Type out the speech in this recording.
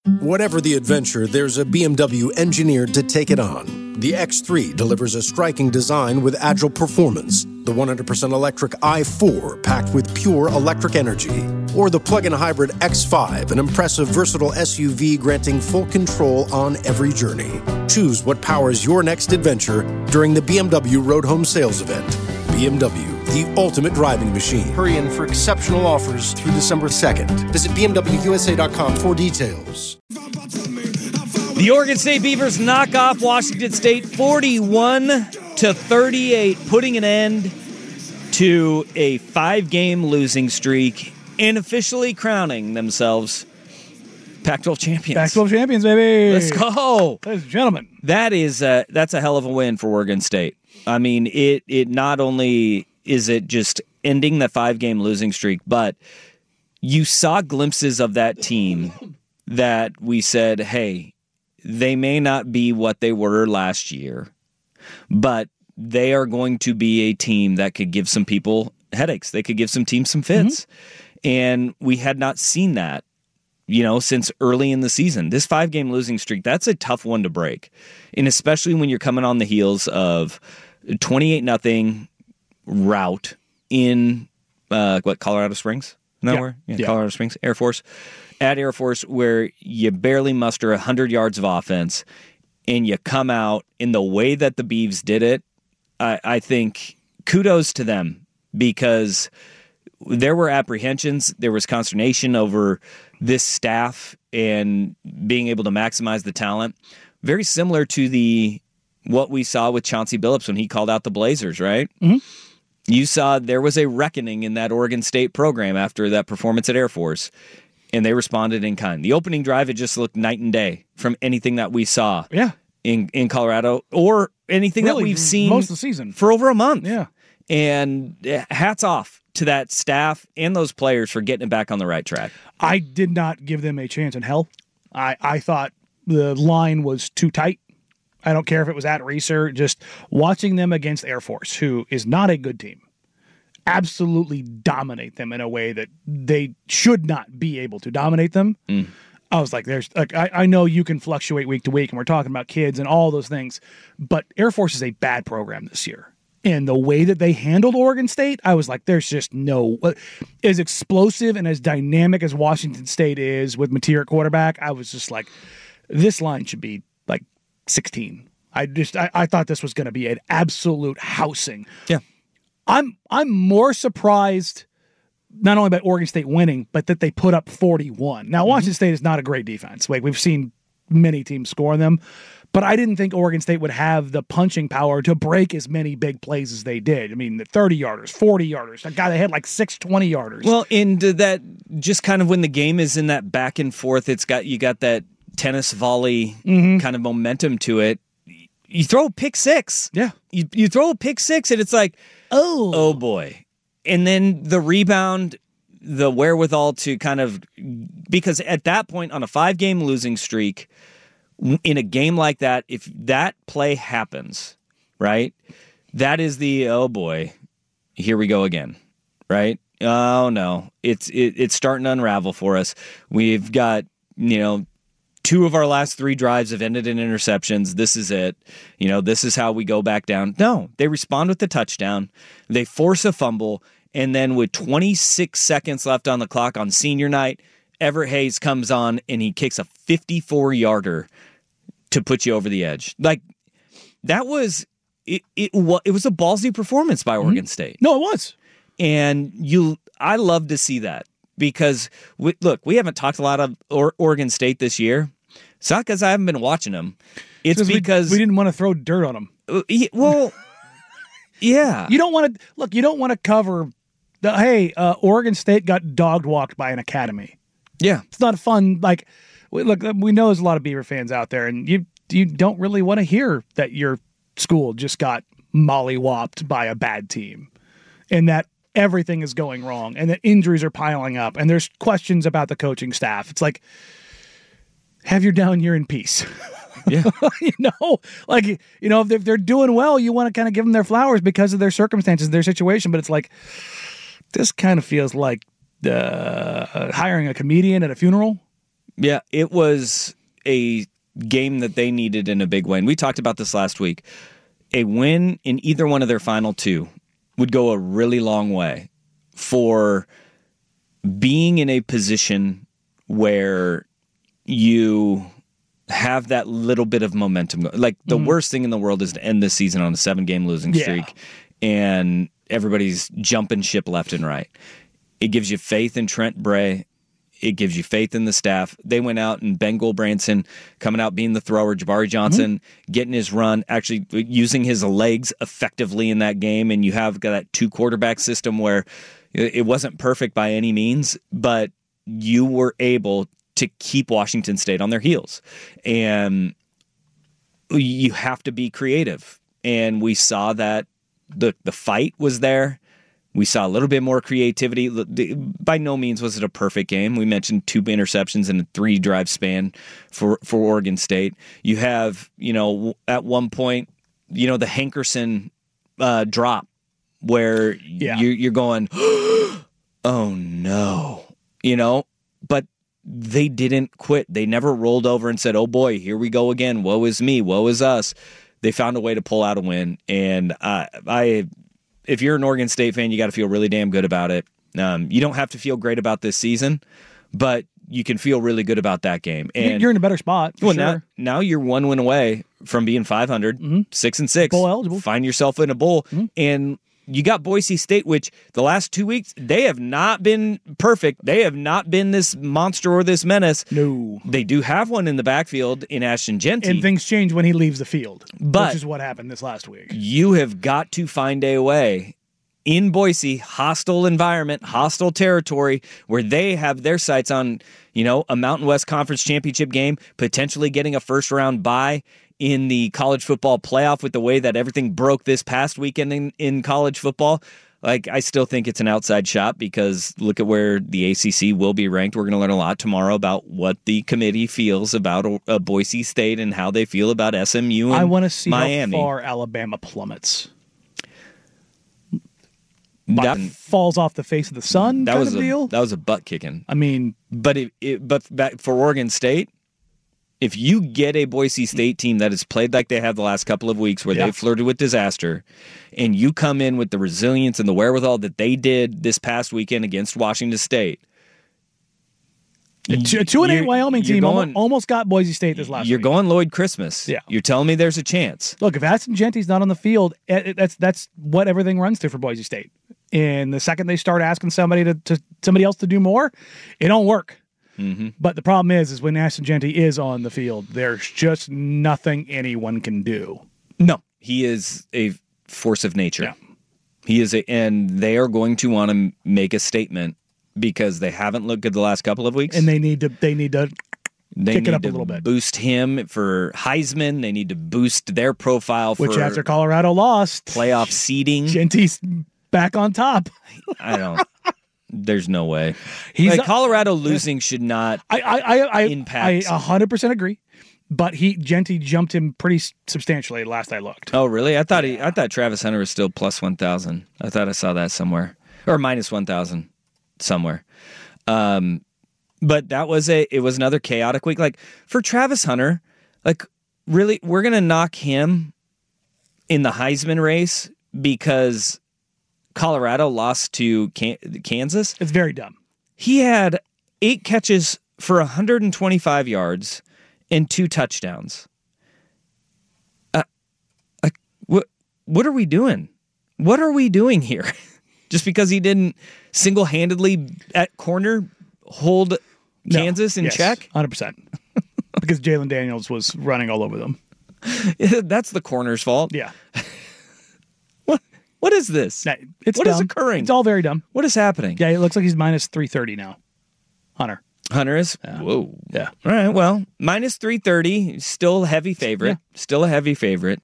Whatever the adventure, there's a BMW engineered to take it on. The X3 delivers a striking design with agile performance. The 100% electric i4 packed with pure electric energy. Or the plug-in hybrid X5, an impressive versatile SUV granting full control on every journey. Choose what powers your next adventure during the BMW Road Home Sales Event. BMW, the ultimate driving machine. Hurry in for exceptional offers through December 2nd. Visit BMWUSA.com for details. The Oregon State Beavers knock off Washington State 41-38, putting an end to a 5-game losing streak and officially crowning themselves Pac-12 champions. Pac-12 champions, baby. Let's go. Ladies and gentlemen. That's a hell of a win for Oregon State. I mean, it not only is it just ending the 5-game losing streak, but you saw glimpses of that team that we said, hey, they may not be what they were last year, but they are going to be a team that could give some people headaches. They could give some teams some fits. Mm-hmm. And we had not seen that, since early in the season. This 5-game losing streak, that's a tough one to break. And especially when you're coming on the heels of 28-0 rout in, Colorado Springs? Colorado Springs, Air Force. At Air Force, where you barely muster 100 yards of offense, and you come out in the way that the Beavs did it, I think kudos to them, because there were apprehensions, there was consternation over this staff and being able to maximize the talent. Very similar to what we saw with Chauncey Billups when he called out the Blazers, right? Mm-hmm. You saw there was a reckoning in that Oregon State program after that performance at Air Force, and they responded in kind. The opening drive, it just looked night and day from anything that we saw in Colorado, or anything that we've seen most of the season for over a month. Yeah. And hats off to that staff and those players for getting it back on the right track. I did not give them a chance in hell. I thought the line was too tight. I don't care if it was at Reser, just watching them against Air Force, who is not a good team, absolutely dominate them in a way that they should not be able to dominate them. I was like, I know you can fluctuate week to week, and we're talking about kids and all those things, but Air Force is a bad program this year. And the way that they handled Oregon State, I was like, there's just no... As explosive and as dynamic as Washington State is with Mateer at quarterback, I was just like, this line should be like 16. I thought this was going to be an absolute housing. Yeah. I'm more surprised not only by Oregon State winning, but that they put up 41. Now, Washington State is not a great defense. Like, we've seen many teams score them, but I didn't think Oregon State would have the punching power to break as many big plays as they did. I mean, the 30-yarders, 40-yarders. God, they had like 6 20-yarders. Well, and that just kind of when the game is in that back and forth, you got that tennis volley kind of momentum to it. You throw a pick six. Yeah. You throw a pick six, and it's like, oh boy. And then the rebound, the wherewithal to kind of, because at that point on a 5-game losing streak, in a game like that, if that play happens, right, that is the, oh boy, here we go again, right? Oh no, it's starting to unravel for us. We've got, 2 of our last 3 drives have ended in interceptions. This is it. This is how we go back down. No, they respond with the touchdown. They force a fumble. And then with 26 seconds left on the clock on senior night, Everett Hayes comes on and he kicks a 54-yarder to put you over the edge. Like, that was it was a ballsy performance by Oregon State. No, it was. And I love to see that, because we haven't talked a lot of Oregon State this year. It's not because I haven't been watching them. It's because we didn't want to throw dirt on them. Well, yeah. You don't want to cover Oregon State got dog walked by an academy. Yeah. It's not fun. Like, look, we know there's a lot of Beaver fans out there, and you don't really want to hear that your school just got mollywopped by a bad team, and that everything is going wrong, and that injuries are piling up, and there's questions about the coaching staff. It's like, have your down year in peace. Yeah. If they're doing well, you want to kind of give them their flowers because of their circumstances, their situation. But it's like, this kind of feels like hiring a comedian at a funeral. Yeah, it was a game that they needed in a big way. And we talked about this last week. A win in either one of their final two would go a really long way for being in a position where you have that little bit of momentum. Like, the worst thing in the world is to end this season on a 7-game losing streak and everybody's jumping ship left and right. It gives you faith in Trent Bray. It gives you faith in the staff. They went out and Ben Goldbranson coming out being the thrower, Jabari Johnson getting his run, actually using his legs effectively in that game. And you have got that 2-quarterback system where it wasn't perfect by any means, but you were able to keep Washington State on their heels. And you have to be creative. And we saw that the fight was there. We saw a little bit more creativity. By no means was it a perfect game. We mentioned 2 interceptions in a 3-drive span for Oregon State. You have, at one point, the Hankerson drop where you're going, oh no, but they didn't quit. They never rolled over and said, oh boy, here we go again. Woe is me. Woe is us. They found a way to pull out a win. And if you're an Oregon State fan, you got to feel really damn good about it. You don't have to feel great about this season, but you can feel really good about that game. And you're in a better spot. For sure. Now you're 1 win away from being 500, 6-6, bowl eligible. Find yourself in a bowl, and you got Boise State, which the last 2 weeks they have not been perfect. They have not been this monster or this menace. No, they do have one in the backfield in Ashton Jeanty, and things change when he leaves the field, which is what happened this last week. You have got to find a way in Boise, hostile environment, hostile territory, where they have their sights on, a Mountain West Conference championship game, potentially getting a first-round bye in the college football playoff with the way that everything broke this past weekend in college football. Like, I still think it's an outside shot because look at where the ACC will be ranked. We're going to learn a lot tomorrow about what the committee feels about Boise State and how they feel about SMU and I want to see Miami. How far Alabama plummets. That falls off the face of the sun. That kind was of deal. That was a butt kicking. I mean, but for Oregon State, if you get a Boise State team that has played like they have the last couple of weeks, where they flirted with disaster, and you come in with the resilience and the wherewithal that they did this past weekend against Washington State, a 2-8 Wyoming team almost got Boise State this last week. You're going Lloyd Christmas. Yeah. You're telling me there's a chance. Look, if Ashton Jeanty's not on the field, that's what everything runs to for Boise State. And the second they start asking somebody somebody else to do more, it don't work. Mm-hmm. But the problem is when Ashton Jeanty is on the field, there's just nothing anyone can do. No, he is a force of nature. Yeah. He is, and they are going to want to make a statement because they haven't looked good the last couple of weeks, and they need to kick it up a little bit. Boost him for Heisman. They need to boost their profile for which after Colorado lost playoff seeding. Jeanty's back on top. I don't. There's no way. Colorado losing should not impact. I 100% agree. But Jeanty jumped him pretty substantially last I looked. Oh, really? I thought Travis Hunter was still plus 1,000. I thought I saw that somewhere, or minus 1,000 somewhere. But it was another chaotic week. Like for Travis Hunter, like really, we're gonna knock him in the Heisman race because Colorado lost to Kansas. It's very dumb. He had 8 catches for 125 yards and 2 touchdowns. What are we doing? What are we doing here? Just because he didn't single-handedly at corner hold Kansas in check? 100%. Because Jalen Daniels was running all over them. That's the corner's fault. Yeah. What is this? What is occurring? It's all very dumb. What is happening? Yeah, it looks like he's minus 330 now. Hunter is? Yeah. Whoa. Yeah. All right, well, minus 330, still a heavy favorite. Yeah. Still a heavy favorite.